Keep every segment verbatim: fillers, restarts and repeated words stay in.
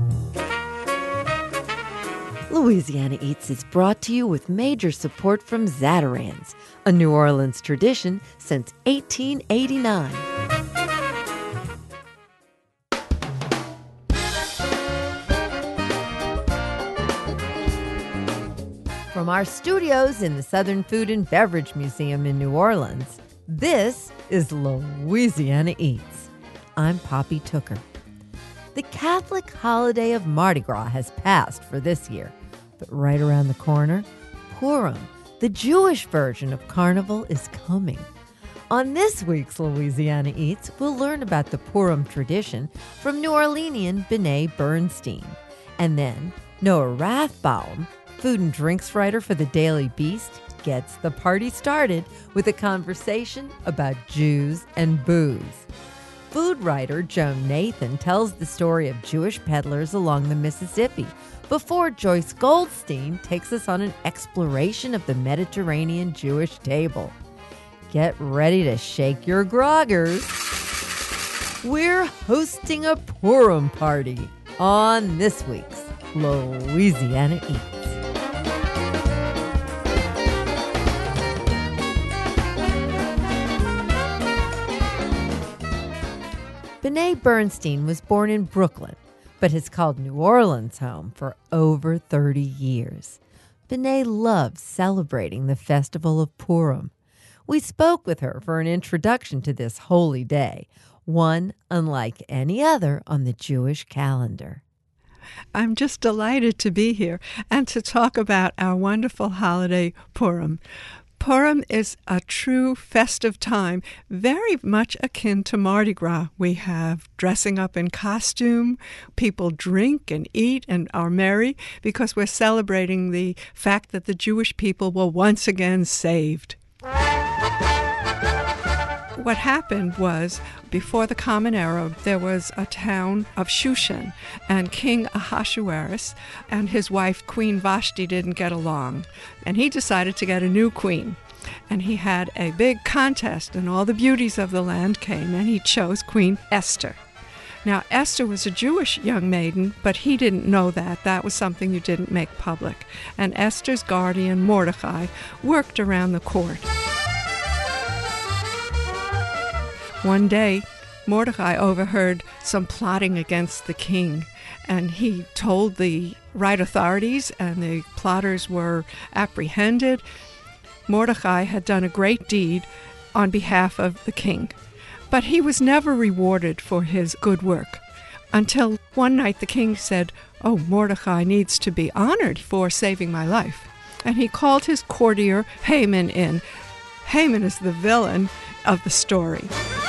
Louisiana Eats is brought to you with major support from Zatarain's, a New Orleans tradition since eighteen eighty-nine. From our studios in the Southern Food and Beverage Museum in New Orleans, this is Louisiana Eats. I'm Poppy Tooker. The Catholic holiday of Mardi Gras has passed for this year, but right around the corner, Purim, the Jewish version of Carnival, is coming. On this week's Louisiana Eats, we'll learn about the Purim tradition from New Orleanian B'nai Bernstein. And then Noah Rathbaum, food and drinks writer for the Daily Beast, gets the party started with a conversation about Jews and booze. Food writer Joan Nathan tells the story of Jewish peddlers along the Mississippi before Joyce Goldstein takes us on an exploration of the Mediterranean Jewish table. Get ready to shake your groggers. We're hosting a Purim party on this week's Louisiana Eats. B'nai Bernstein was born in Brooklyn, but has called New Orleans home for over thirty years. B'nai loves celebrating the festival of Purim. We spoke with her for an introduction to this holy day, one unlike any other on the Jewish calendar. I'm just delighted to be here and to talk about our wonderful holiday, Purim. Purim is a true festive time, very much akin to Mardi Gras. We have dressing up in costume, people drink and eat and are merry because we're celebrating the fact that the Jewish people were once again saved. What happened was, before the Common Era, there was a town of Shushan, and King Ahasuerus and his wife, Queen Vashti, didn't get along, and he decided to get a new queen. And he had a big contest, and all the beauties of the land came, and he chose Queen Esther. Now, Esther was a Jewish young maiden, but he didn't know that. That was something you didn't make public. And Esther's guardian, Mordecai, worked around the court. One day, Mordecai overheard some plotting against the king, and he told the right authorities, and the plotters were apprehended. Mordecai had done a great deed on behalf of the king, but he was never rewarded for his good work, until one night the king said, "Oh, Mordecai needs to be honored for saving my life." And he called his courtier Haman in. Haman is the villain of the story.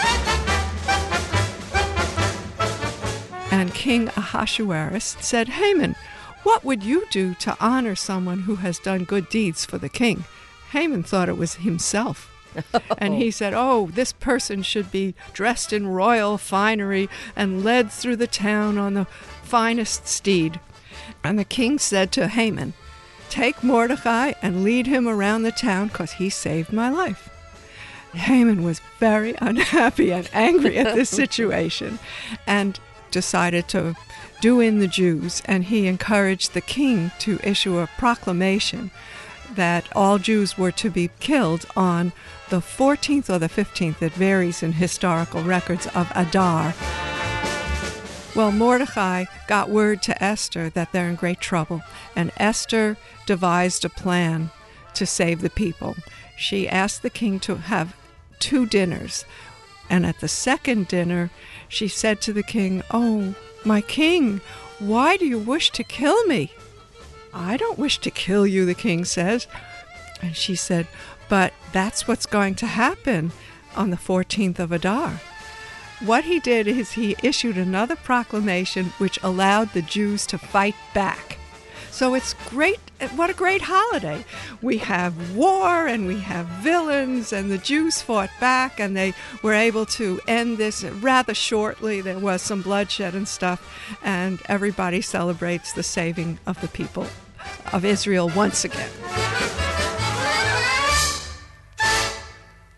And King Ahasuerus said, "Haman, what would you do to honor someone who has done good deeds for the king?" Haman thought it was himself. Oh. And he said, "Oh, this person should be dressed in royal finery and led through the town on the finest steed." And the king said to Haman, "Take Mordecai and lead him around the town, because he saved my life." Haman was very unhappy and angry at this situation and decided to do in the Jews, and he encouraged the king to issue a proclamation that all Jews were to be killed on the fourteenth or the fifteenth, it varies in historical records, of Adar. Well, Mordecai got word to Esther that they're in great trouble, and Esther devised a plan to save the people. She asked the king to have two dinners, and at the second dinner, she said to the king, "Oh, my king, why do you wish to kill me?" "I don't wish to kill you," the king says. And she said, "But that's what's going to happen on the fourteenth of Adar." What he did is he issued another proclamation which allowed the Jews to fight back. So it's great. What a great holiday. We have war and we have villains, and the Jews fought back, and they were able to end this rather shortly. There was some bloodshed and stuff, and everybody celebrates the saving of the people of Israel once again.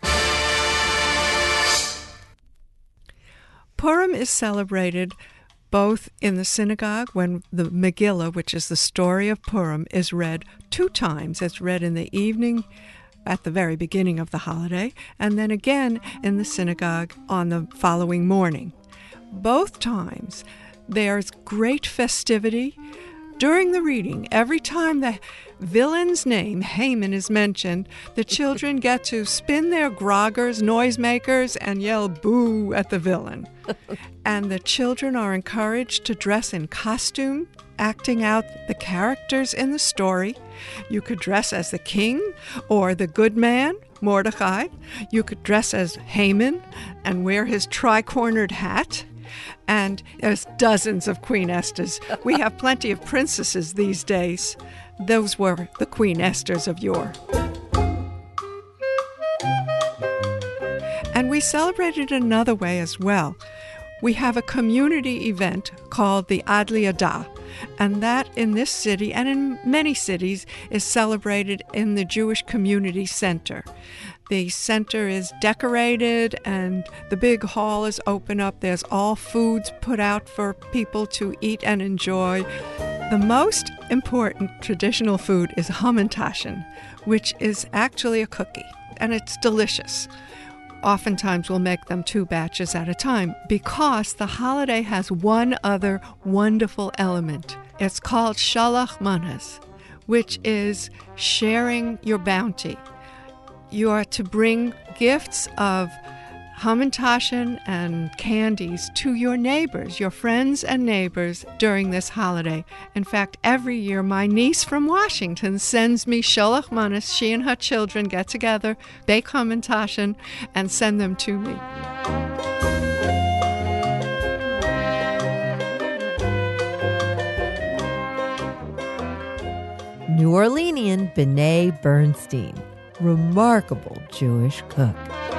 Purim is celebrated both in the synagogue when the Megillah, which is the story of Purim, is read two times. It's read in the evening at the very beginning of the holiday, and then again in the synagogue on the following morning. Both times there's great festivity. During the reading, every time the villain's name, Haman, is mentioned, the children get to spin their groggers, noisemakers, and yell boo at the villain. And the children are encouraged to dress in costume, acting out the characters in the story. You could dress as the king or the good man, Mordecai. You could dress as Haman and wear his tri-cornered hat. And there's dozens of Queen Esthers. We have plenty of princesses these days. Those were the Queen Esthers of yore. And we celebrated another way as well. We have a community event called the Adli Adah, and that in this city and in many cities is celebrated in the Jewish Community Center. The center is decorated and the big hall is open up. There's all foods put out for people to eat and enjoy. The most important traditional food is hamantaschen, which is actually a cookie, and it's delicious. Oftentimes we'll make them two batches at a time because the holiday has one other wonderful element. It's called Shalach Manas, which is sharing your bounty. You are to bring gifts of hamantaschen and candies to your neighbors, your friends and neighbors during this holiday. In fact, every year my niece from Washington sends me shalach manas. She and her children get together, bake hamantaschen, and send them to me. New Orleanian B'nai Bernstein, remarkable Jewish cook.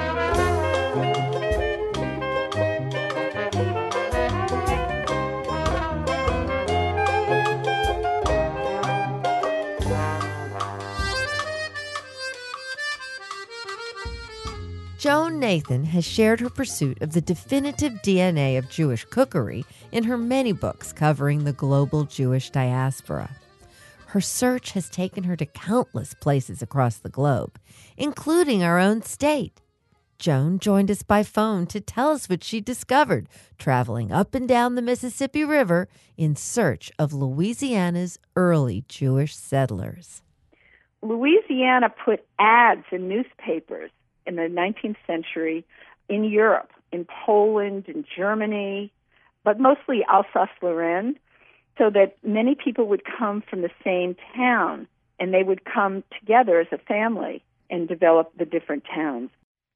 Joan Nathan has shared her pursuit of the definitive D N A of Jewish cookery in her many books covering the global Jewish diaspora. Her search has taken her to countless places across the globe, including our own state. Joan joined us by phone to tell us what she discovered traveling up and down the Mississippi River in search of Louisiana's early Jewish settlers. Louisiana put ads in newspapers in the nineteenth century in Europe, in Poland, in Germany, but mostly Alsace-Lorraine, so that many people would come from the same town, and they would come together as a family and develop the different towns.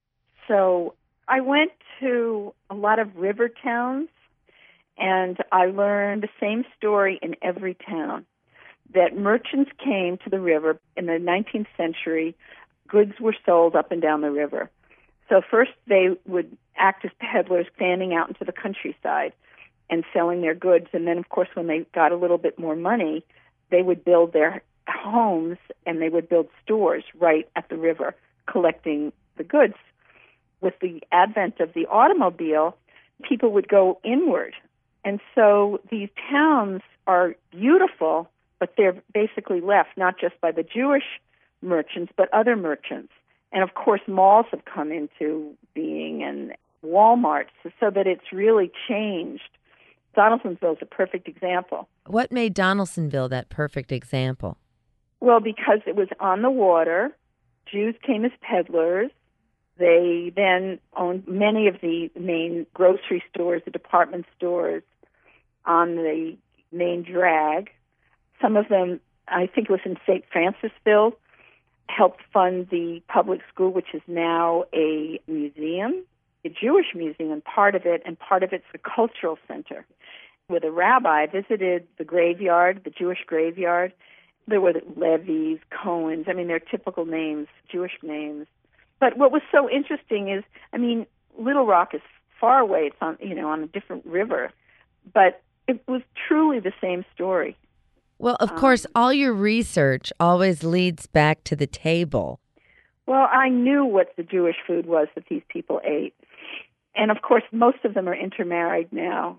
So I went to a lot of river towns, and I learned the same story in every town, that merchants came to the river in the nineteenth century. Goods were sold up and down the river. So first they would act as peddlers, fanning out into the countryside and selling their goods. And then, of course, when they got a little bit more money, they would build their homes and they would build stores right at the river, collecting the goods. With the advent of the automobile, people would go inward. And so these towns are beautiful, but they're basically left not just by the Jewish merchants, but other merchants. And of course, malls have come into being and Walmarts, so that it's really changed. Donaldsonville is a perfect example. What made Donaldsonville that perfect example? Well, because it was on the water. Jews came as peddlers. They then owned many of the main grocery stores, the department stores on the main drag. Some of them, I think it was in Saint Francisville, helped fund the public school, which is now a museum, a Jewish museum, part of it, and part of it's a cultural center. With a rabbi, I visited the graveyard, the Jewish graveyard. There were the Levies, Cohens, I mean, they're typical names, Jewish names. But what was so interesting is, I mean, Little Rock is far away. It's on, you know, on a different river. But it was truly the same story. Well, of course, um, all your research always leads back to the table. Well, I knew what the Jewish food was that these people ate. And, of course, most of them are intermarried now.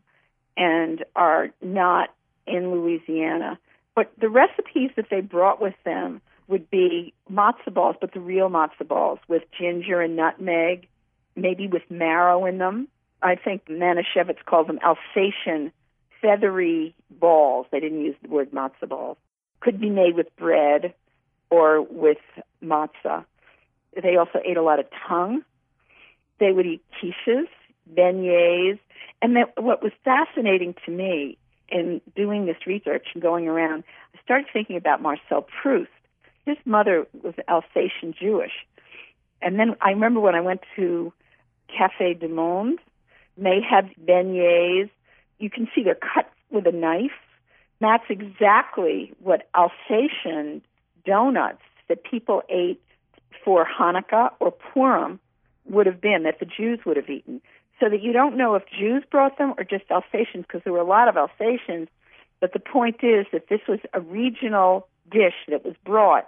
and are not in Louisiana. But the recipes that they brought with them would be matzo balls, but the real matzo balls with ginger and nutmeg, maybe with marrow in them. I think Manischewitz calls them Alsatian feathery balls. They didn't use the word matzo balls. Could be made with bread or with matzah. They also ate a lot of tongue. They would eat quiches, beignets. And that, what was fascinating to me in doing this research and going around, I started thinking about Marcel Proust. His mother was Alsatian Jewish. And then I remember when I went to Café du Monde, they had beignets. You can see they're cut with a knife. That's exactly what Alsatian donuts that people ate for Hanukkah or Purim would have been, that the Jews would have eaten. So that you don't know if Jews brought them or just Alsatians, because there were a lot of Alsatians. But the point is that this was a regional dish that was brought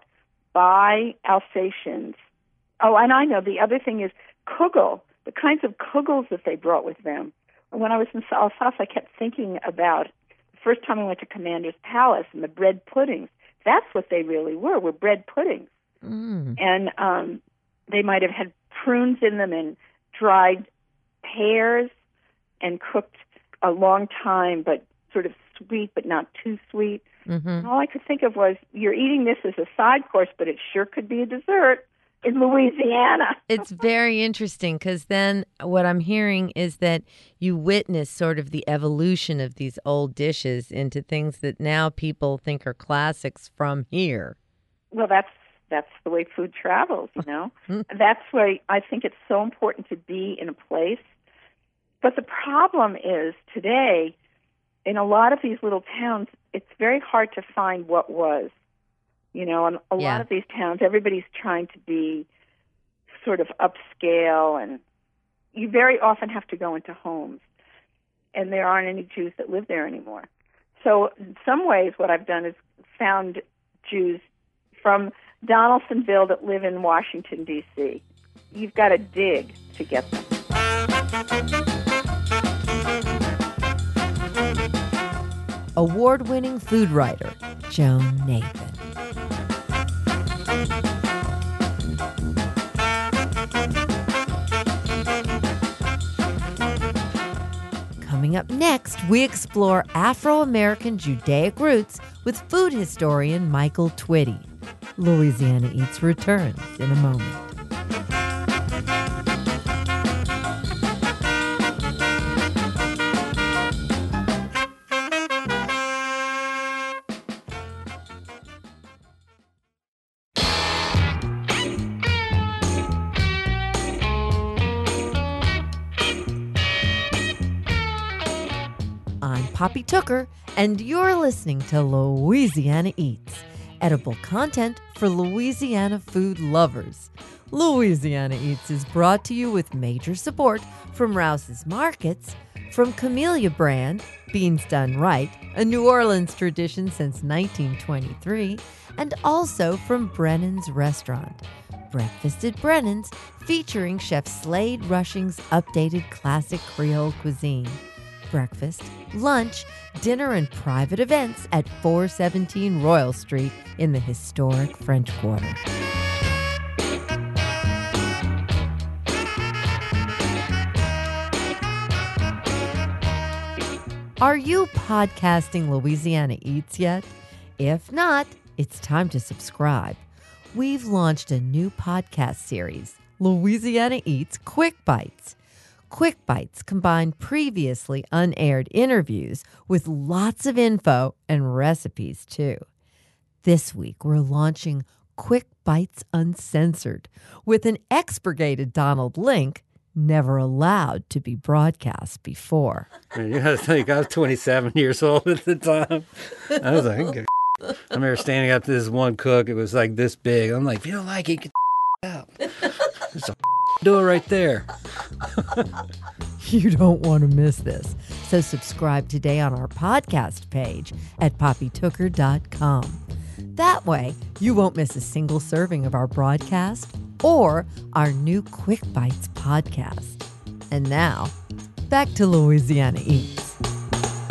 by Alsatians. Oh, and I know the other thing is kugel, the kinds of kugels that they brought with them. When I was in Alsace, I kept thinking about the first time I went to Commander's Palace and the bread puddings. That's what they really were, were bread puddings. Mm. And um, they might have had prunes in them and dried pears and cooked a long time, but sort of sweet, but not too sweet. Mm-hmm. And all I could think of was, you're eating this as a side course, but it sure could be a dessert in Louisiana. It's very interesting because then what I'm hearing is that you witness sort of the evolution of these old dishes into things that now people think are classics from here. Well, that's that's the way food travels, you know. That's why I think it's so important to be in a place. But the problem is today, in a lot of these little towns, it's very hard to find what was. You know, in a Yeah. lot of these towns, everybody's trying to be sort of upscale, and you very often have to go into homes, and there aren't any Jews that live there anymore. So in some ways, what I've done is found Jews from Donaldsonville that live in Washington, D C You've got to dig to get them. Award-winning food writer Joan Nathan. Coming up next, we explore Afro-American Judaic roots with food historian Michael Twitty. Louisiana Eats returns in a moment. I'm Poppy Tooker, and you're listening to Louisiana Eats, edible content for Louisiana food lovers. Louisiana Eats is brought to you with major support from Rouse's Markets, from Camellia Brand, Beans Done Right, a New Orleans tradition since nineteen twenty-three, and also from Brennan's Restaurant. Breakfast at Brennan's, featuring Chef Slade Rushing's updated classic Creole cuisine. Breakfast, lunch, dinner, and private events at four seventeen Royal Street in the historic French Quarter. Are you podcasting Louisiana Eats yet? If not, it's time to subscribe. We've launched a new podcast series, Louisiana Eats Quick Bites. Quick Bites combine previously unaired interviews with lots of info and recipes, too. This week, we're launching Quick Bites Uncensored with an expurgated Donald Link, never allowed to be broadcast before. Man, you gotta think, I was twenty-seven years old at the time. I was like, I can get I remember standing up to this one cook. It was like this big. I'm like, if you don't like it, get out. There's a do it right there. You don't want to miss this. So subscribe today on our podcast page at poppy tooker dot com. That way, you won't miss a single serving of our broadcast or our new Quick Bites podcast. And now, back to Louisiana Eats.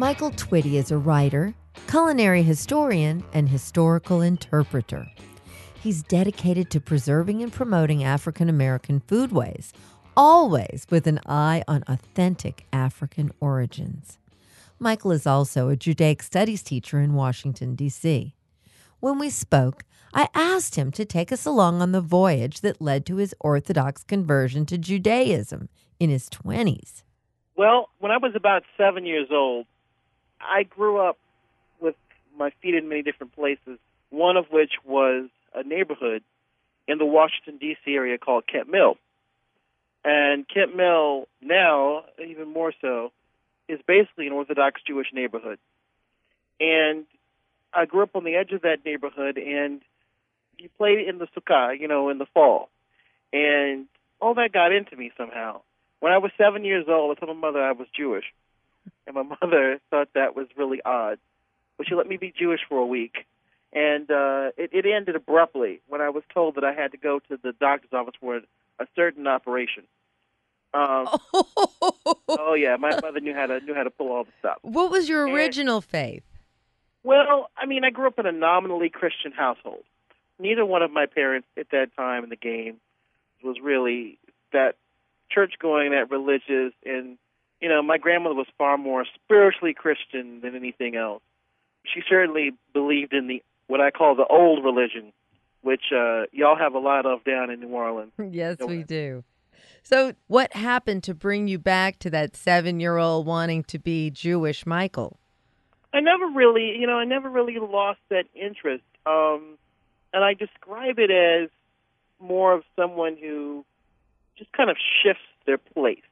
Michael Twitty is a writer, culinary historian, and historical interpreter. He's dedicated to preserving and promoting African American foodways, always with an eye on authentic African origins. Michael is also a Judaic studies teacher in Washington, D C. When we spoke, I asked him to take us along on the voyage that led to his Orthodox conversion to Judaism in his twenties. Well, when I was about seven years old, I grew up with my feet in many different places, one of which was a neighborhood in the Washington, D C area called Kent Mill. And Kent Mill now, even more so, is basically an Orthodox Jewish neighborhood. And I grew up on the edge of that neighborhood, and you played in the sukkah, you know, in the fall. And all that got into me somehow. When I was seven years old, I told my mother I was Jewish. And my mother thought that was really odd. But she let me be Jewish for a week. And uh, it, it ended abruptly when I was told that I had to go to the doctor's office for a certain operation. Um, oh yeah, my mother knew how to knew how to pull all the stuff. What was your And- original faith? Well, I mean, I grew up in a nominally Christian household. Neither one of my parents at that time in the game was really that church-going, that religious, and, you know, my grandmother was far more spiritually Christian than anything else. She certainly believed in the what I call the old religion, which uh, y'all have a lot of down in New Orleans. Yes, No, we do. So what happened to bring you back to that seven-year-old wanting to be Jewish Michael? I never really, you know, I never really lost that interest. Um, and I describe it as more of someone who just kind of shifts their place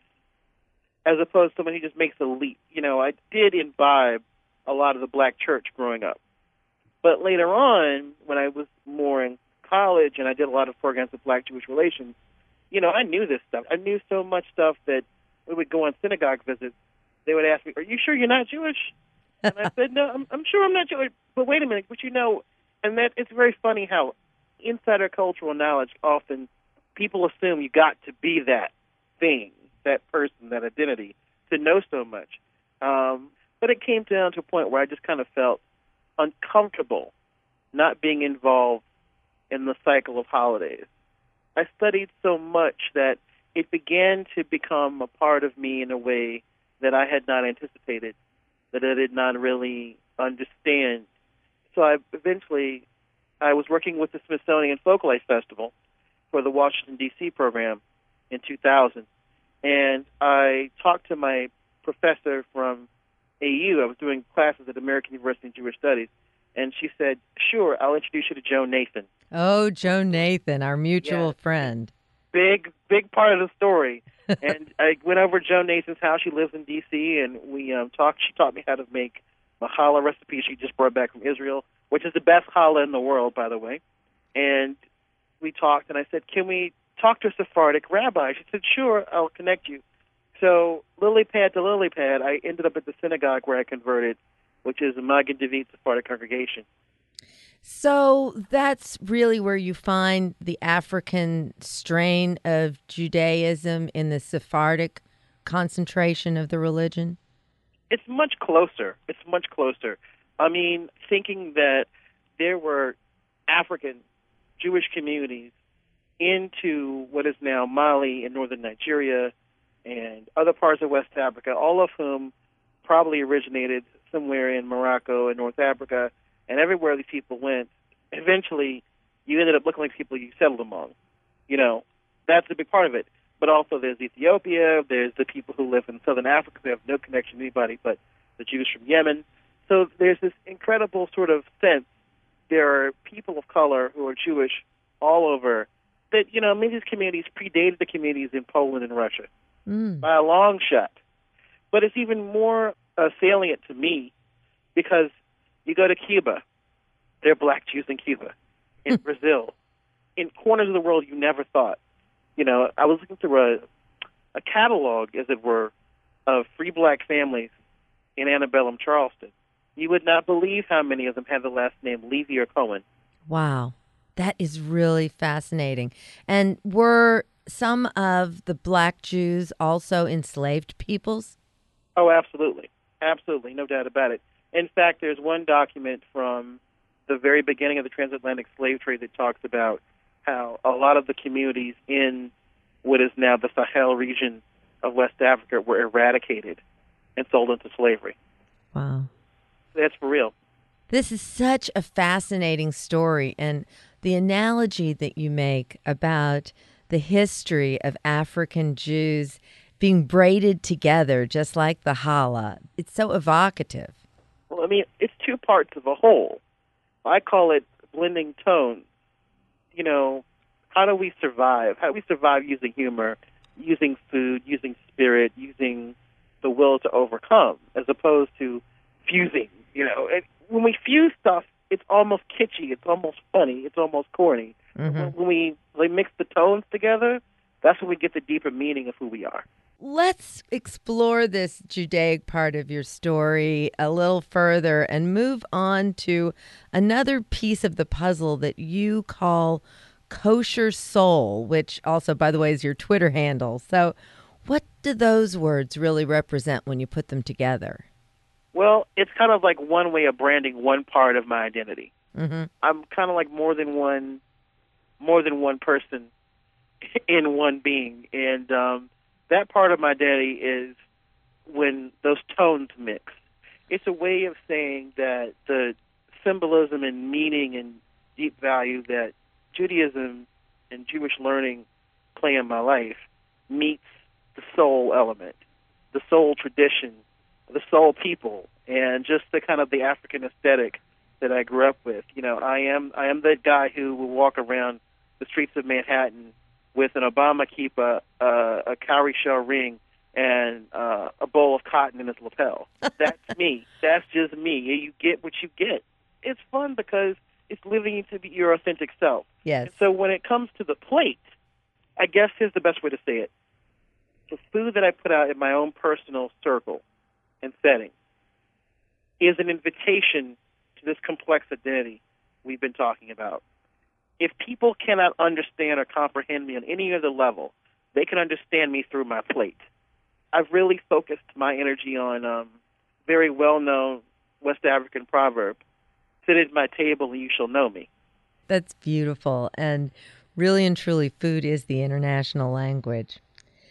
as opposed to someone who just makes a leap. You know, I did imbibe a lot of the black church growing up. But later on, when I was more in college and I did a lot of programs with black-Jewish relations, you know, I knew this stuff. I knew so much stuff that we would go on synagogue visits. They would ask me, "Are you sure you're not Jewish?" And I said, "No, I'm, I'm sure I'm not Jewish." But wait a minute, but you know, and that it's very funny how insider cultural knowledge often people assume you got to be that thing, that person, that identity to know so much. Um, but it came down to a point where I just kind of felt uncomfortable not being involved in the cycle of holidays. I studied so much that it began to become a part of me in a way that I had not anticipated, that I did not really understand. So I eventually, I was working with the Smithsonian Folklife Festival for the Washington, D C program in two thousand. And I talked to my professor from A U. I was doing classes at American University in Jewish Studies. And she said, "Sure, I'll introduce you to Joe Nathan." Oh, Joe Nathan, our mutual Yeah. friend. Big, big part of the story. And I went over to Joe Nathan's house. She lives in D C, and we um, talked. She taught me how to make a challah recipe she just brought back from Israel, which is the best challah in the world, by the way. And we talked, and I said, "Can we talk to a Sephardic rabbi?" She said, "Sure, I'll connect you." So lily pad to lily pad, I ended up at the synagogue where I converted, which is the Magen David Sephardic congregation. So that's really where you find the African strain of Judaism in the Sephardic concentration of the religion? It's much closer. It's much closer. I mean, thinking that there were African Jewish communities into what is now Mali and northern Nigeria and other parts of West Africa, all of whom probably originated somewhere in Morocco and North Africa, and everywhere these people went, eventually you ended up looking like people you settled among. You know, that's a big part of it. But also there's Ethiopia, there's the people who live in southern Africa who have no connection to anybody but the Jews from Yemen. So there's this incredible sort of sense there are people of color who are Jewish all over that, you know, many of these communities predated the communities in Poland and Russia Mm. by a long shot. But it's even more uh, salient to me because you go to Cuba, there are black Jews in Cuba, in Brazil, in corners of the world you never thought. You know, I was looking through a, a catalog, as it were, of free black families in antebellum Charleston. You would not believe how many of them had the last name Levy or Cohen. Wow. That is really fascinating. And were some of the black Jews also enslaved peoples? Oh, absolutely. Absolutely, no doubt about it. In fact, there's one document from the very beginning of the transatlantic slave trade that talks about how a lot of the communities in what is now the Sahel region of West Africa were eradicated and sold into slavery. Wow. That's for real. This is such a fascinating story, and the analogy that you make about the history of African Jews being braided together just like the challah, it's so evocative. Well, I mean, it's two parts of a whole. I call it blending tones. You know, how do we survive? How do we survive using humor, using food, using spirit, using the will to overcome, as opposed to fusing? You know, and when we fuse stuff, it's almost kitschy, it's almost funny, it's almost corny. Mm-hmm. When we like, mix the tones together, that's when we get the deeper meaning of who we are. Let's explore this Judaic part of your story a little further and move on to another piece of the puzzle that you call kosher soul, which also, by the way, is your Twitter handle. So what do those words really represent when you put them together? Well, it's kind of like one way of branding one part of my identity. Mm-hmm. I'm kind of like more than one, more than one person in one being, and um, that part of my identity is when those tones mix. It's a way of saying that the symbolism and meaning and deep value that Judaism and Jewish learning play in my life meets the soul element, the soul tradition, the soul people, and just the kind of the African aesthetic that I grew up with. You know, I am I am the guy who will walk around the streets of Manhattan with an Obama kippah, uh, a cowrie shell ring, and uh, a bowl of cotton in his lapel. That's me. That's just me. You get what you get. It's fun because it's living into the, your authentic self. Yes. And so when it comes to the plate, I guess here's the best way to say it. The food that I put out in my own personal circle and setting is an invitation to this complex identity we've been talking about. If people cannot understand or comprehend me on any other level, they can understand me through my plate. I've really focused my energy on um, very well-known West African proverb, sit at my table and you shall know me. That's beautiful. And really and truly, food is the international language.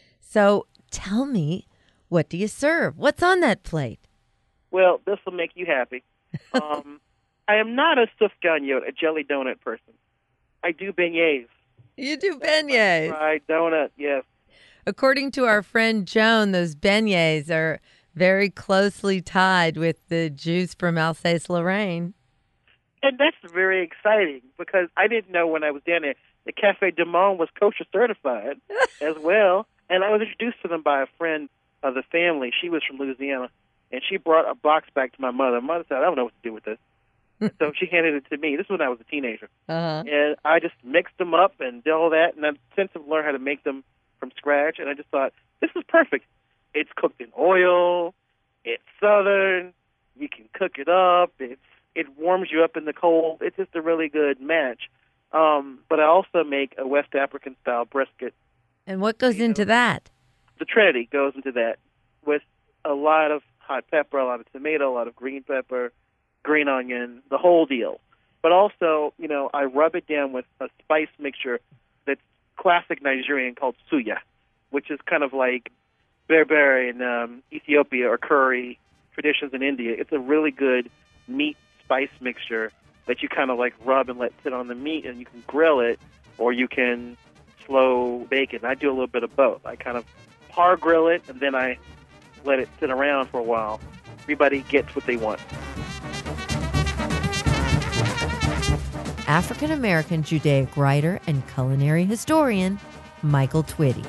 So tell me, what do you serve? What's on that plate? Well, this will make you happy. Um, I am not a sufganiyot, a jelly donut person. I do beignets. You do beignets. Fried donut, yes. According to our friend Joan, those beignets are very closely tied with the Jews from Alsace-Lorraine. And that's very exciting because I didn't know when I was down there the Cafe du Monde was kosher certified as well. And I was introduced to them by a friend of the family. She was from Louisiana, and she brought a box back to my mother. My mother said, I don't know what to do with this. So she handed it to me. This was when I was a teenager. Uh-huh. And I just mixed them up and did all that, and I've since have learned how to make them from scratch. And I just thought, this is perfect. It's cooked in oil. It's Southern. You can cook it up. It's It warms you up in the cold. It's just a really good match. Um, but I also make a West African-style brisket. And what goes you into know, that? The Trinity goes into that with a lot of hot pepper, a lot of tomato, a lot of green pepper, green onion, the whole deal. But also, you know, I rub it down with a spice mixture that's classic Nigerian called suya, which is kind of like berbere in um, Ethiopia or curry traditions in India. It's a really good meat spice mixture that you kind of like rub and let sit on the meat, and you can grill it or you can slow bake it. And I do a little bit of both. I kind of par grill it and then I let it sit around for a while. Everybody gets what they want. African-American Judaic writer and culinary historian Michael Twitty.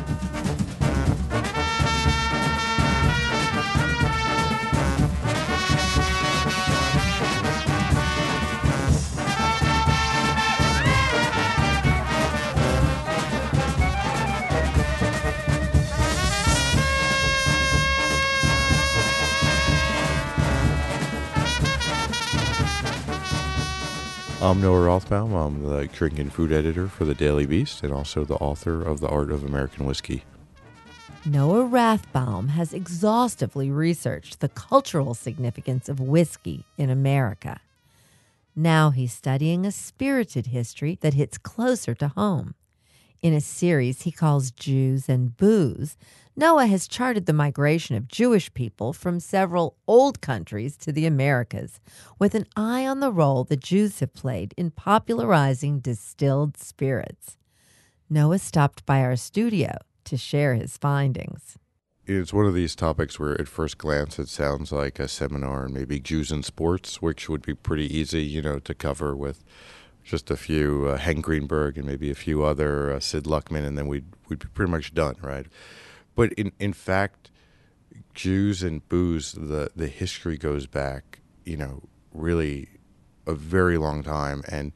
I'm Noah Rothbaum. I'm the drink and food editor for the Daily Beast and also the author of The Art of American Whiskey. Noah Rathbaum has exhaustively researched the cultural significance of whiskey in America. Now he's studying a spirited history that hits closer to home. In a series he calls Jews and Booze, Noah has charted the migration of Jewish people from several old countries to the Americas, with an eye on the role the Jews have played in popularizing distilled spirits. Noah stopped by our studio to share his findings. It's one of these topics where at first glance it sounds like a seminar on maybe Jews and sports, which would be pretty easy, you know, to cover with just a few uh, Hank Greenberg and maybe a few other uh, Sid Luckman, and then we'd, we'd be pretty much done, right? But in, in fact, Jews and booze, the, the history goes back, you know, really a very long time. And,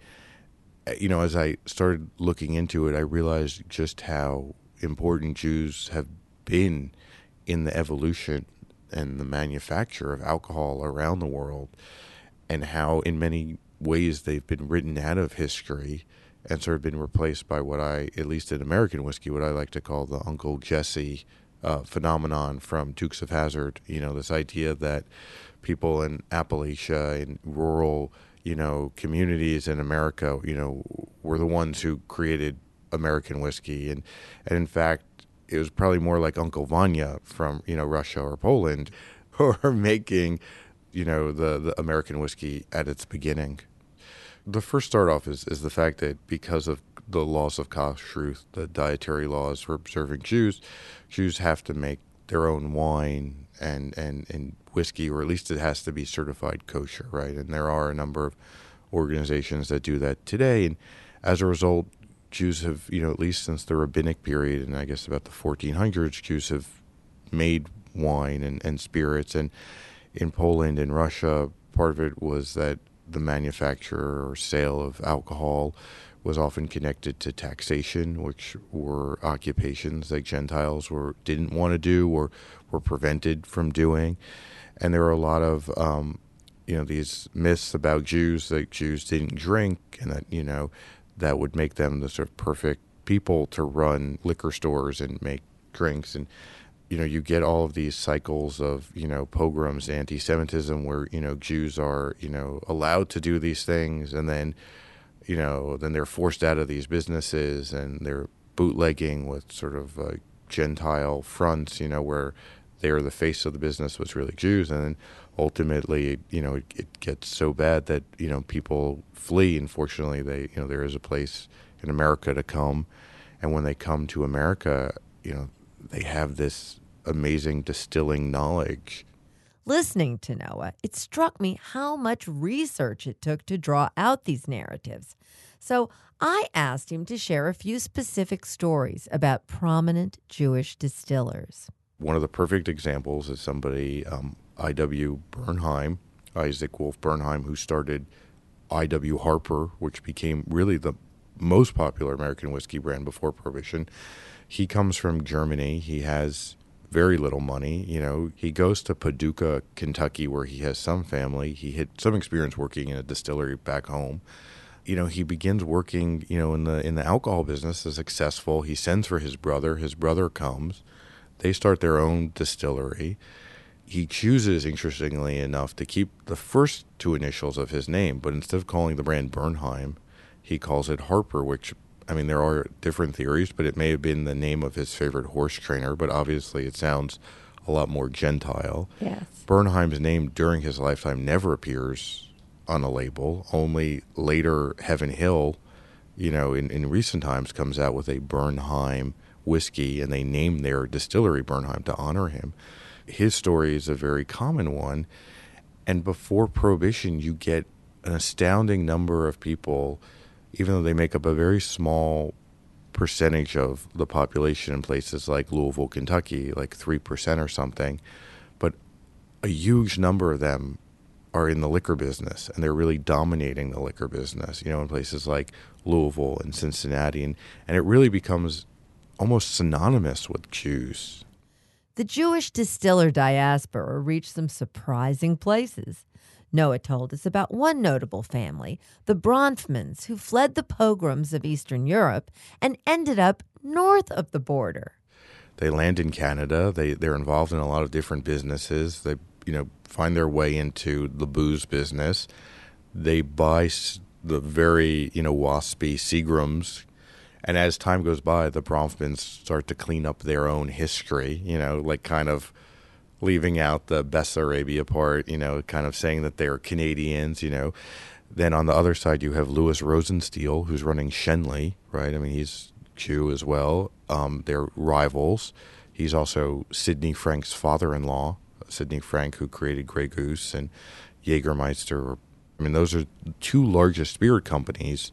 you know, as I started looking into it, I realized just how important Jews have been in the evolution and the manufacture of alcohol around the world, and how in many ways they've been written out of history and sort of been replaced by what I, at least in American whiskey, what I like to call the Uncle Jesse uh, phenomenon from Dukes of Hazzard. You know, this idea that people in Appalachia, in rural, you know, communities in America, you know, were the ones who created American whiskey. And, and in fact, it was probably more like Uncle Vanya from, you know, Russia or Poland who are making, you know, the, the American whiskey at its beginning. The first start off is, is the fact that because of the laws of kashrut, the dietary laws for observing Jews, Jews have to make their own wine and, and, and whiskey, or at least it has to be certified kosher, right? And there are a number of organizations that do that today. And as a result, Jews have, you know, at least since the rabbinic period, and I guess about the fourteen hundreds, Jews have made wine and, and spirits. And in Poland and Russia, part of it was that the manufacture or sale of alcohol was often connected to taxation, which were occupations that Gentiles were didn't want to do or were prevented from doing. And there were a lot of, um, you know, these myths about Jews, that Jews didn't drink, and that, you know, that would make them the sort of perfect people to run liquor stores and make drinks. And, you know, you get all of these cycles of, you know, pogroms, anti-Semitism, where, you know, Jews are, you know, allowed to do these things, and then, you know, then they're forced out of these businesses, and they're bootlegging with sort of uh, Gentile fronts, you know, where they're the face of the business was really Jews. And then ultimately, you know, it, it gets so bad that, you know, people flee. Unfortunately, they, you know, there is a place in America to come. And when they come to America, you know, they have this amazing distilling knowledge. Listening to Noah, it struck me how much research it took to draw out these narratives. So I asked him to share a few specific stories about prominent Jewish distillers. One of the perfect examples is somebody, um, I W Bernheim, Isaac Wolf Bernheim, who started I W Harper, which became really the most popular American whiskey brand before Prohibition. He comes from Germany. He has very little money. You know, he goes to Paducah, Kentucky, where he has some family. He had some experience working in a distillery back home. You know, he begins working, you know, in the in the alcohol business, is successful. He sends for his brother. His brother comes. They start their own distillery. He chooses, interestingly enough, to keep the first two initials of his name, but instead of calling the brand Bernheim, he calls it Harper, which, I mean, there are different theories, but it may have been the name of his favorite horse trainer, but obviously it sounds a lot more Gentile. Yes. Bernheim's name during his lifetime never appears on a label. Only later Heaven Hill, you know, in, in recent times comes out with a Bernheim whiskey, and they name their distillery Bernheim to honor him. His story is a very common one. And before Prohibition, you get an astounding number of people, even though they make up a very small percentage of the population in places like Louisville, Kentucky, like three percent or something, but a huge number of them are in the liquor business, and they're really dominating the liquor business, you know, in places like Louisville and Cincinnati. And, and it really becomes almost synonymous with Jews. The Jewish distiller diaspora reached some surprising places. Noah told us about one notable family, the Bronfmans, who fled the pogroms of Eastern Europe and ended up north of the border. They land in Canada. They they're involved in a lot of different businesses. They you know find their way into the booze business. They buy s- the very you know waspy Seagrams, and as time goes by, the Bronfmans start to clean up their own history. You know, like kind of leaving out the Bessarabia part. You know, kind of saying that they're Canadians. You know, then on the other side you have Louis Rosenstiel, who's running Schenley. Right. I mean, he's Jew as well. Um, they're rivals. He's also Sidney Frank's father-in-law, Sidney Frank, who created Grey Goose and Jägermeister. I mean, those are the two largest spirit companies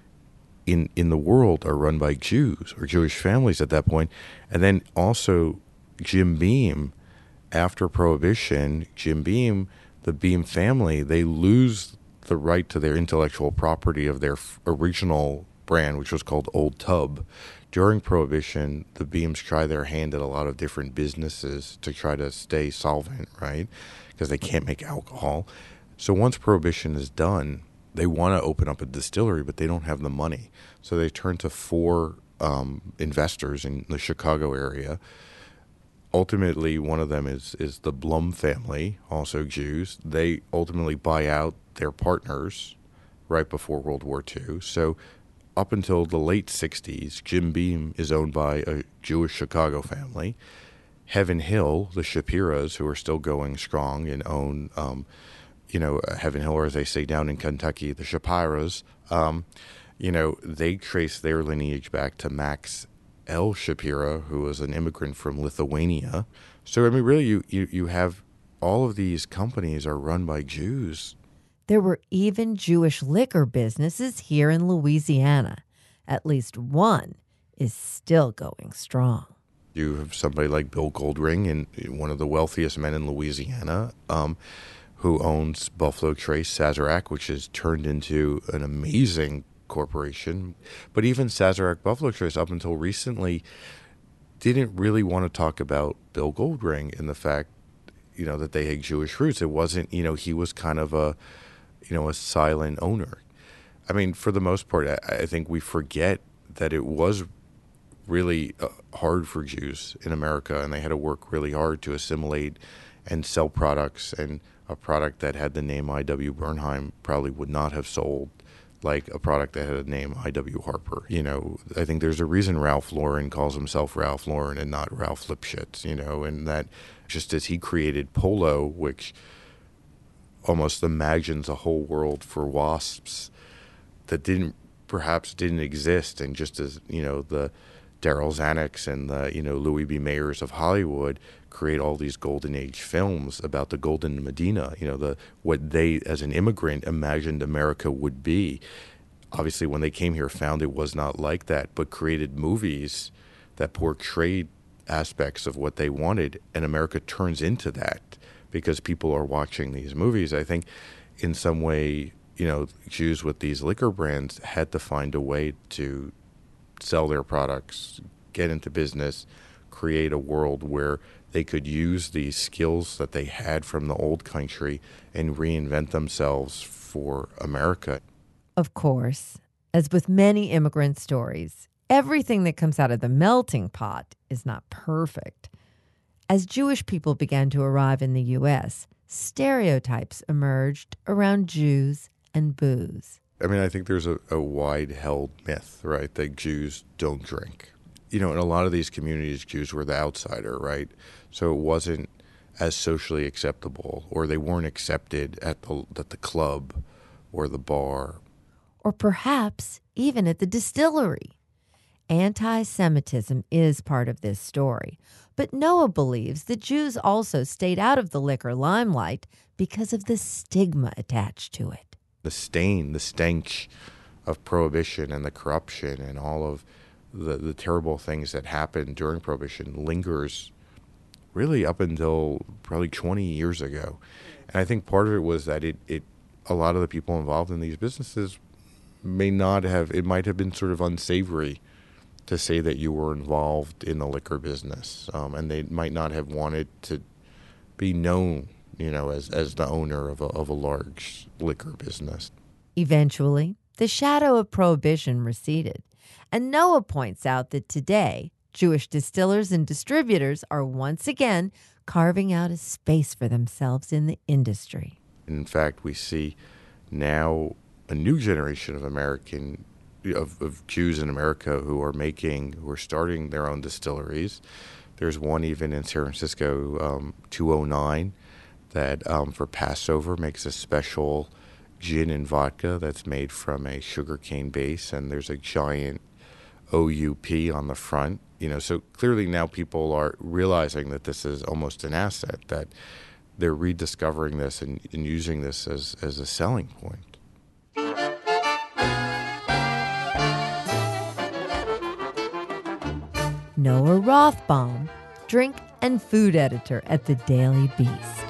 in in the world are run by Jews or Jewish families at that point. And then also Jim Beam, after Prohibition, Jim Beam, the Beam family, they lose the right to their intellectual property of their f- original brand, which was called Old Tub. During Prohibition, the Beams try their hand at a lot of different businesses to try to stay solvent, right? Because they can't make alcohol. So once Prohibition is done, they want to open up a distillery, but they don't have the money. So they turn to four um, investors in the Chicago area. Ultimately, one of them is, is the Blum family, also Jews. They ultimately buy out their partners right before World War Two. So up until the late sixties, Jim Beam is owned by a Jewish Chicago family. Heaven Hill, the Shapiras, who are still going strong and own, um, you know, Heaven Hill, or as they say down in Kentucky, the Shapiras, um, you know, they trace their lineage back to Max L. Shapira, who was an immigrant from Lithuania. So, I mean, really, you, you, you have all of these companies are run by Jews. There were even Jewish liquor businesses here in Louisiana. At least one is still going strong. You have somebody like Bill Goldring, and one of the wealthiest men in Louisiana, um, who owns Buffalo Trace Sazerac, which has turned into an amazing corporation. But even Sazerac Buffalo Trace, up until recently, didn't really want to talk about Bill Goldring and the fact, you know, that they had Jewish roots. It wasn't, you know, he was kind of a, you know, a silent owner. I mean, for the most part, I, I think we forget that it was really uh, hard for Jews in America, and they had to work really hard to assimilate and sell products. And a product that had the name I W Bernheim probably would not have sold like a product that had a name I W Harper. You know, I think there's a reason Ralph Lauren calls himself Ralph Lauren and not Ralph Lipschitz, you know, and that just as he created Polo, which almost imagines a whole world for wasps that didn't perhaps didn't exist, and just as, you know, the Daryl Zanucks and the, you know, Louis B. Mayers of Hollywood create all these golden age films about the Golden Medina, you know, the what they as an immigrant imagined America would be. Obviously, when they came here, found it was not like that, but created movies that portrayed aspects of what they wanted, and America turns into that because people are watching these movies. I think in some way, you know, Jews with these liquor brands had to find a way to sell their products, get into business, create a world where they could use these skills that they had from the old country and reinvent themselves for America. Of course, as with many immigrant stories, everything that comes out of the melting pot is not perfect. As Jewish people began to arrive in the U S, stereotypes emerged around Jews and booze. I mean, I think there's a, a wide-held myth, right, that Jews don't drink. You know, in a lot of these communities, Jews were the outsider, right? So it wasn't as socially acceptable, or they weren't accepted at the at the club or the bar. Or perhaps even at the distillery. Anti-Semitism is part of this story, but Noah believes that Jews also stayed out of the liquor limelight because of the stigma attached to it. The stain, the stench of Prohibition and the corruption and all of the, the terrible things that happened during Prohibition lingers really up until probably twenty years ago. And I think part of it was that it, it a lot of the people involved in these businesses may not have, it might have been sort of unsavory to say that you were involved in the liquor business. Um, and they might not have wanted to be known, you know, as, as the owner of a, of a large liquor business. Eventually, the shadow of Prohibition receded, and Noah points out that today, Jewish distillers and distributors are once again carving out a space for themselves in the industry. In fact, we see now a new generation of American, of, of Jews in America who are making, who are starting their own distilleries. There's one even in San Francisco, um, two oh nine, that um, for Passover makes a special gin and vodka that's made from a sugarcane base, and there's a giant O U P on the front. You know, so clearly now people are realizing that this is almost an asset, that they're rediscovering this and, and using this as, as a selling point. Noah Rothbaum, drink and food editor at the Daily Beast.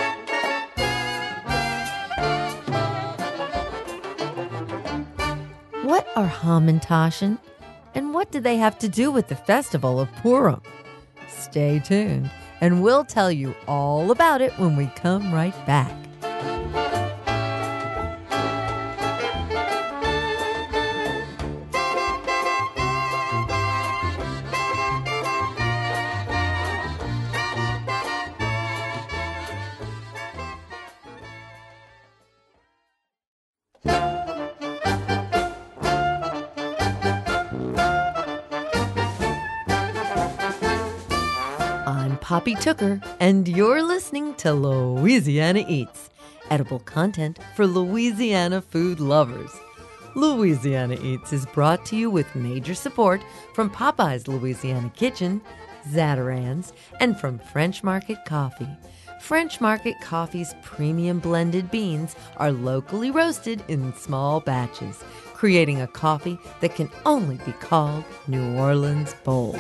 What are Hamantaschen, and what do they have to do with the festival of Purim? Stay tuned, and we'll tell you all about it when we come right back. Poppy Tooker, and you're listening to Louisiana Eats, edible content for Louisiana food lovers. Louisiana Eats is brought to you with major support from Popeye's Louisiana Kitchen, Zatarain's, and from French Market Coffee. French Market Coffee's premium blended beans are locally roasted in small batches, creating a coffee that can only be called New Orleans bold.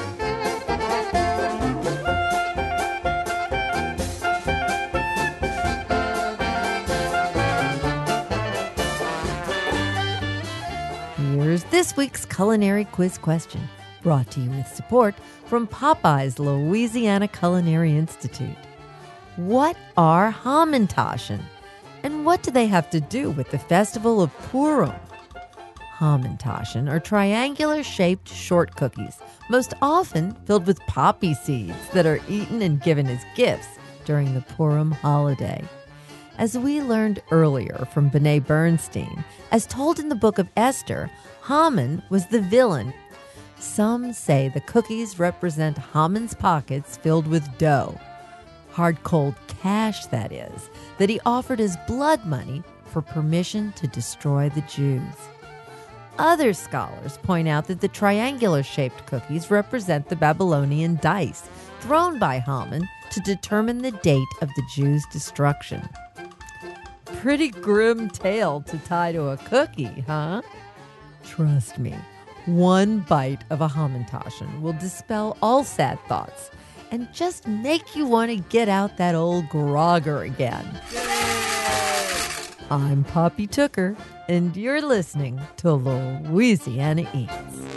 Here's this week's culinary quiz question, brought to you with support from Popeye's Louisiana Culinary Institute. What are Hamantaschen, and what do they have to do with the festival of Purim? Hamantaschen are triangular-shaped short cookies, most often filled with poppy seeds that are eaten and given as gifts during the Purim holiday. As we learned earlier from B'nai Bernstein, as told in the book of Esther, Haman was the villain. Some say the cookies represent Haman's pockets filled with dough, hard cold cash that is, that he offered as blood money for permission to destroy the Jews. Other scholars point out that the triangular-shaped cookies represent the Babylonian dice thrown by Haman to determine the date of the Jews' destruction. Pretty grim tale to tie to a cookie, huh? Trust me, one bite of a Hamantaschen will dispel all sad thoughts and just make you want to get out that old grogger again. I'm Poppy Tooker, and you're listening to Louisiana Eats.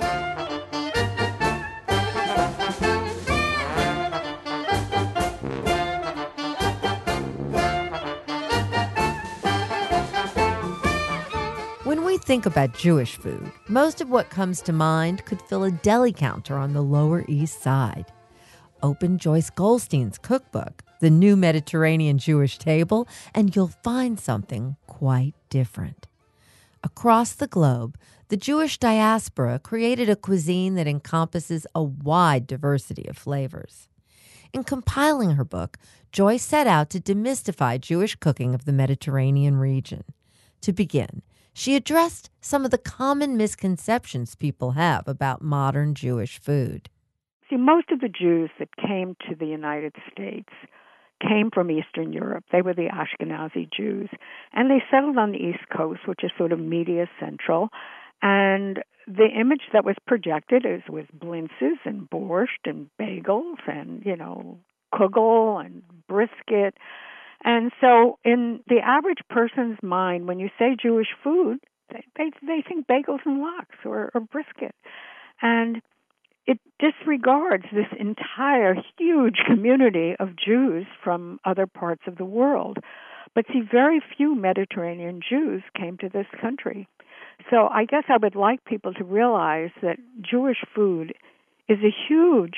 When we think about Jewish food, most of what comes to mind could fill a deli counter on the Lower East Side. Open Joyce Goldstein's cookbook, The New Mediterranean Jewish Table, and you'll find something quite different. Across the globe, the Jewish diaspora created a cuisine that encompasses a wide diversity of flavors. In compiling her book, Joyce set out to demystify Jewish cooking of the Mediterranean region. To begin, she addressed some of the common misconceptions people have about modern Jewish food. See, most of the Jews that came to the United States came from Eastern Europe. They were the Ashkenazi Jews. And they settled on the East Coast, which is sort of media central. And the image that was projected is with blintzes and borscht and bagels and, you know, kugel and brisket. And so in the average person's mind, when you say Jewish food, they they, they think bagels and lox or, or brisket. And it disregards this entire huge community of Jews from other parts of the world. But see, very few Mediterranean Jews came to this country. So I guess I would like people to realize that Jewish food is a huge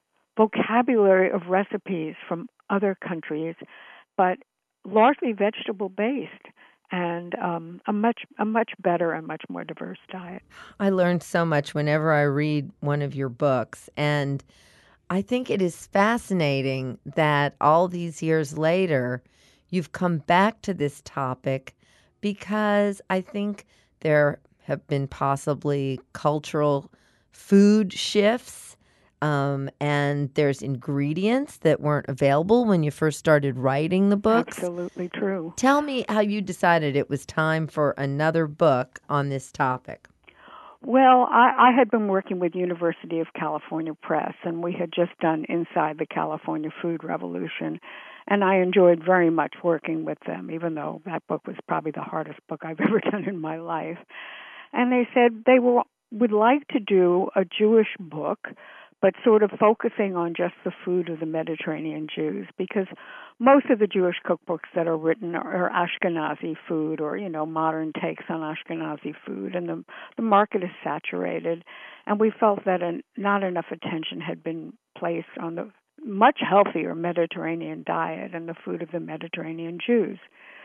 vocabulary of recipes from other countries, but largely vegetable based, and um, a much a much better and much more diverse diet. I learned so much whenever I read one of your books, and I think it is fascinating that all these years later, you've come back to this topic because I think there have been possibly cultural food shifts, um, and there's ingredients that weren't available when you first started writing the books. Absolutely true. Tell me how you decided it was time for another book on this topic. Well, I, I had been working with University of California Press, and we had just done Inside the California Food Revolution, and I enjoyed very much working with them, even though that book was probably the hardest book I've ever done in my life. And they said they were, would like to do a Jewish book, but sort of focusing on just the food of the Mediterranean Jews, because most of the Jewish cookbooks that are written are Ashkenazi food, or, you know, modern takes on Ashkenazi food, and the the market is saturated. And we felt that an, not enough attention had been placed on the much healthier Mediterranean diet and the food of the Mediterranean Jews.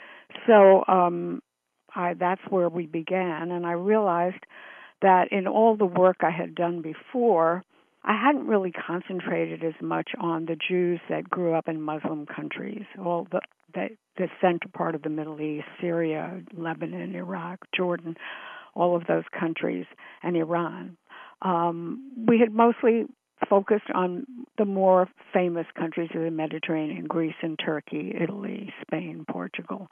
So um, I, that's where we began, and I realized that in all the work I had done before, I hadn't really concentrated as much on the Jews that grew up in Muslim countries, all the, the, the center part of the Middle East, Syria, Lebanon, Iraq, Jordan, all of those countries, and Iran. Um, we had mostly focused on the more famous countries of the Mediterranean, Greece and Turkey, Italy, Spain, Portugal.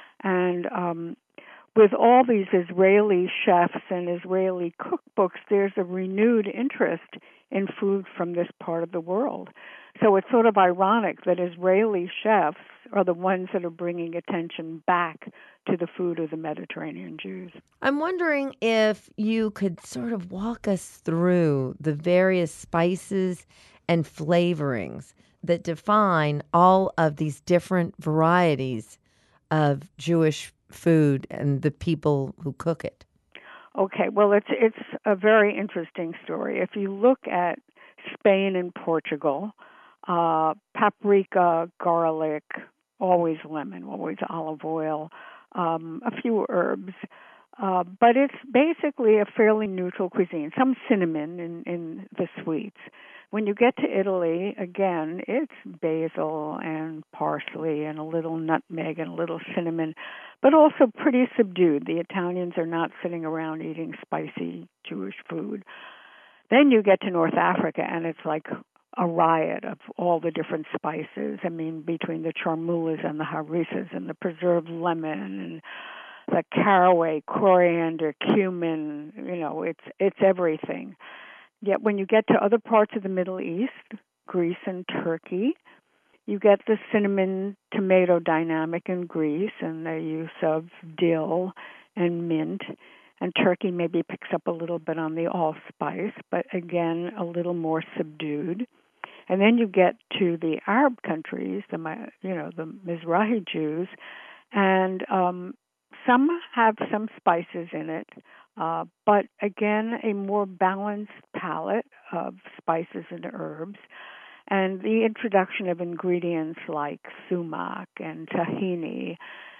And um, with all these Israeli chefs and Israeli cookbooks, there's a renewed interest in food from this part of the world. So it's sort of ironic that Israeli chefs are the ones that are bringing attention back to the food of the Mediterranean Jews. I'm wondering if you could sort of walk us through the various spices and flavorings that define all of these different varieties of Jewish food and the people who cook it. Okay, well, it's it's a very interesting story. If you look at Spain and Portugal, uh, paprika, garlic, always lemon, always olive oil, um, a few herbs, uh, but it's basically a fairly neutral cuisine. Some cinnamon in, in the sweets. When you get to Italy, again, it's basil and parsley and a little nutmeg and a little cinnamon, but also pretty subdued. The Italians are not sitting around eating spicy Jewish food. Then you get to North Africa, and it's like a riot of all the different spices. I mean, between the charmoulas and the harissas and the preserved lemon and the caraway, coriander, cumin, you know, it's it's everything. Yet when you get to other parts of the Middle East, Greece and Turkey, you get the cinnamon tomato dynamic in Greece and the use of dill and mint. And Turkey maybe picks up a little bit on the allspice, but again, a little more subdued. And then you get to the Arab countries, the you know the Mizrahi Jews, and um, some have some spices in it, uh, but again, a more balanced palette of spices and herbs, and the introduction of ingredients like sumac and tahini,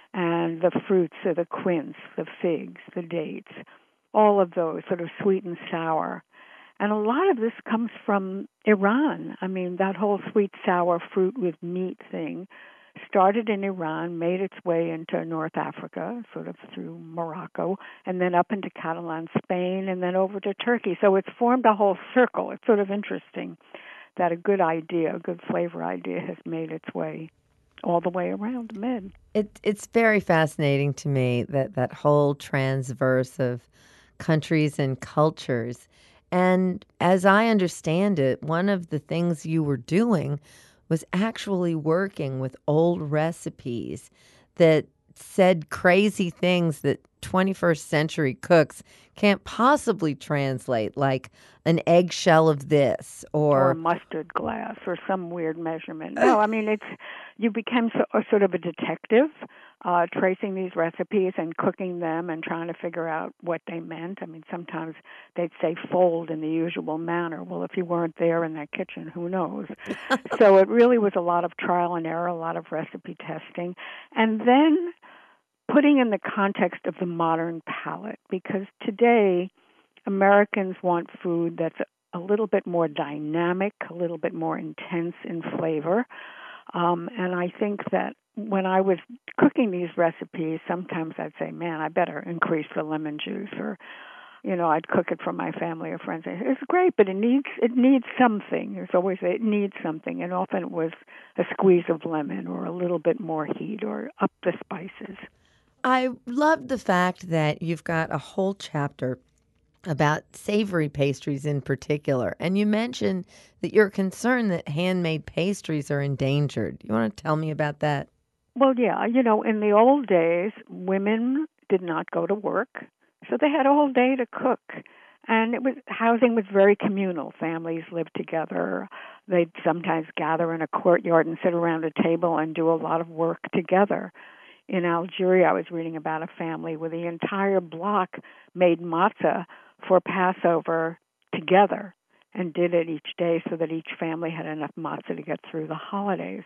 and the fruits of the quince, the figs, the dates, all of those sort of sweet and sour. And a lot of this comes from Iran. I mean, that whole sweet, sour fruit with meat thing started in Iran, made its way into North Africa, sort of through Morocco, and then up into Catalan, Spain, and then over to Turkey. So it's formed a whole circle. It's sort of interesting that a good idea, a good flavor idea has made its way all the way around the Med. It, it's very fascinating to me, that, that whole transverse of countries and cultures. And as I understand it, one of the things you were doing was actually working with old recipes that said crazy things that twenty-first century cooks can't possibly translate, like an eggshell of this or or a mustard glass or some weird measurement. No, I mean, it's you became so, a sort of a detective, uh, tracing these recipes and cooking them and trying to figure out what they meant. I mean, sometimes they'd say fold in the usual manner. Well, if you weren't there in that kitchen, who knows? So it really was a lot of trial and error, a lot of recipe testing, and then putting in the context of the modern palate, because today Americans want food that's a little bit more dynamic, a little bit more intense in flavor. Um, and I think that when I was cooking these recipes, sometimes I'd say, man, I better increase the lemon juice, or, you know, I'd cook it for my family or friends. It's great, but it needs it needs something. There's always it needs something, and often it was a squeeze of lemon or a little bit more heat or up the spices. I love the fact that you've got a whole chapter about savory pastries in particular. And you mentioned that you're concerned that handmade pastries are endangered. You want to tell me about that? Well, yeah. You know, in the old days, women did not go to work, so they had all day to cook. And it was housing was very communal. Families lived together. They'd sometimes gather in a courtyard and sit around a table and do a lot of work together. In Algeria, I was reading about a family where the entire block made matzah for Passover together and did it each day so that each family had enough matzah to get through the holidays.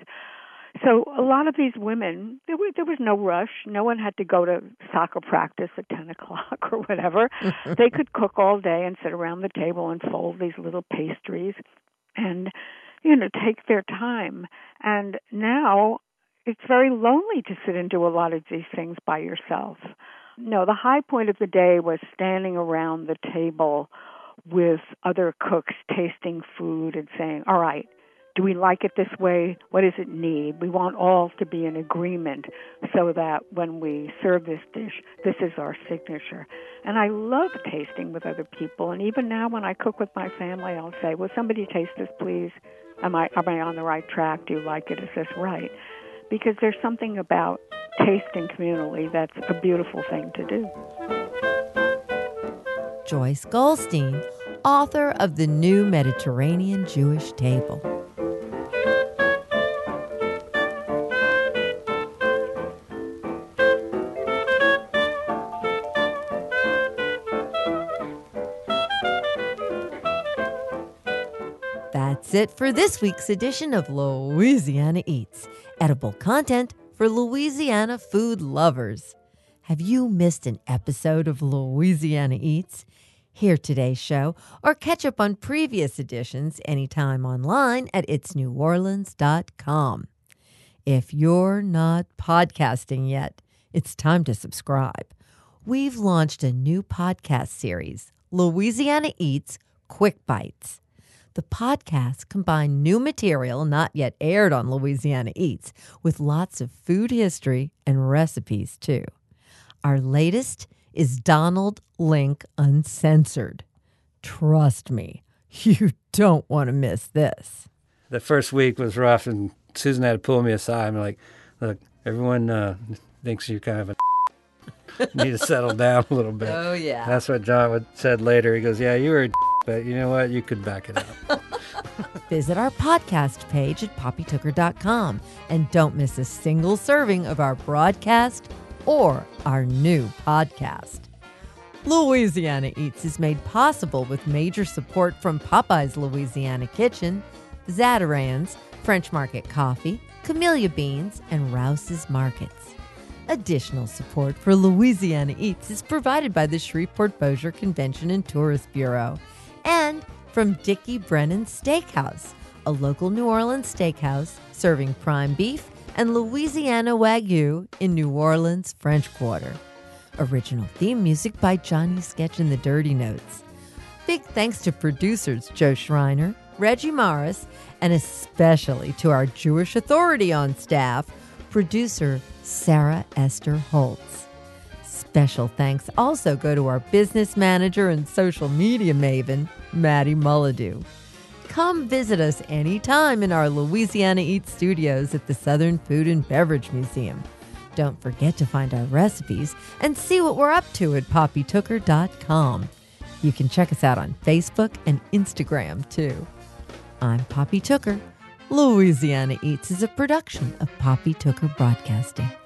So a lot of these women, there was, there was no rush. No one had to go to soccer practice at ten o'clock or whatever. They could cook all day and sit around the table and fold these little pastries and, you know, take their time. And now it's very lonely to sit and do a lot of these things by yourself. No, the high point of the day was standing around the table with other cooks, tasting food and saying, all right, do we like it this way? What does it need? We want all to be in agreement so that when we serve this dish, this is our signature. And I love tasting with other people. And even now when I cook with my family, I'll say, will somebody taste this, please? Am I, am I on the right track? Do you like it? Is this right? Because there's something about tasting communally that's a beautiful thing to do. Joyce Goldstein, author of The New Mediterranean Jewish Table. That's it for this week's edition of Louisiana Eats, edible content for Louisiana food lovers. Have you missed an episode of Louisiana Eats? Hear today's show or catch up on previous editions anytime online at its new orleans dot com. If you're not podcasting yet, it's time to subscribe. We've launched a new podcast series, Louisiana Eats Quick Bites. The podcasts combine new material not yet aired on Louisiana Eats with lots of food history and recipes, too. Our latest is Donald Link Uncensored. Trust me, you don't want to miss this. The first week was rough, and Susan had to pull me aside. I'm like, look, everyone uh, thinks you're kind of a need to settle down a little bit. Oh, yeah. That's what John would said later. He goes, yeah, you were a but you know what? You could back it up. Visit our podcast page at poppy tooker dot com and don't miss a single serving of our broadcast or our new podcast. Louisiana Eats is made possible with major support from Popeye's Louisiana Kitchen, Zatarain's, French Market Coffee, Camellia Beans, and Rouse's Markets. Additional support for Louisiana Eats is provided by the Shreveport-Bossier Convention and Tourist Bureau and from Dickie Brennan Steakhouse, a local New Orleans steakhouse serving prime beef and Louisiana Wagyu in New Orleans, French Quarter. Original theme music by Johnny Sketch and the Dirty Notes. Big thanks to producers Joe Schreiner, Reggie Morris, and especially to our Jewish authority on staff, producer Sarah Esther Holtz. Special thanks also go to our business manager and social media maven, Maddie Mullidew. Come visit us anytime in our Louisiana Eats studios at the Southern Food and Beverage Museum. Don't forget to find our recipes and see what we're up to at poppy tooker dot com. You can check us out on Facebook and Instagram, too. I'm Poppy Tooker. Louisiana Eats is a production of Poppy Tooker Broadcasting.